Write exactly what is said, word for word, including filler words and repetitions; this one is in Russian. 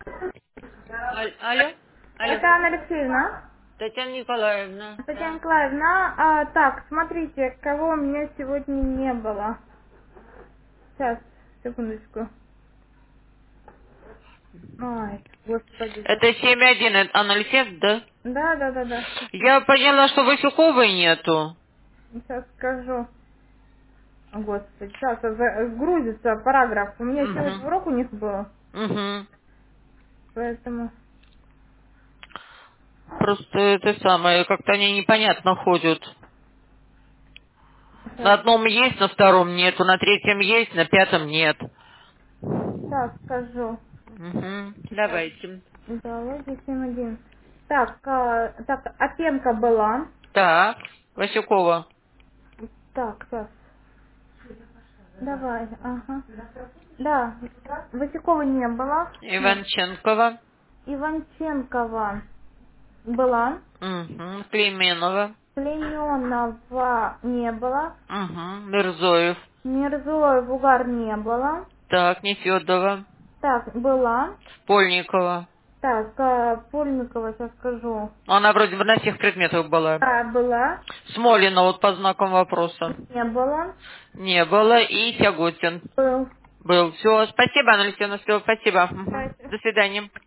Аль- Алло? Алло. Это Анна Алексеевна. Татьяна Николаевна. Татьяна Да. Николаевна, а, так, смотрите, кого у меня сегодня не было. Сейчас, секундочку. Ой, господи, Это господи. семь один, это аналитет, да? Да, да, да, да. Я поняла, что Васюковой нету. Сейчас скажу. Господи, сейчас грузится параграф. У меня сегодня Угу. урок у них был, Угу. поэтому... Просто это самое, как-то они непонятно ходят. На Сейчас, одном есть, на втором нету, на третьем есть, на пятом нет. сейчас скажу. Угу. Так, Давайте. идеология семь один. Так, а, так, Опенка была. Так, Васюкова. Так, сейчас. Давай, ага. Да, Васюкова не было. Нет. Иванченкова. Иванченкова была. Угу. Клейменова. Плененова не было. Угу. Мирзоев. Мирзоев Угар не было. Так, Нефедова. Так, была. Польникова. Так, а, Пульникова, сейчас скажу. Она вроде бы на всех предметах была. Да, была. Смолина вот по знакам вопроса. Не было. Не было. И Тягутин. Был. Был. Все, спасибо, Анна Алексеевна, все, спасибо. Мгм. Давайте. До свидания.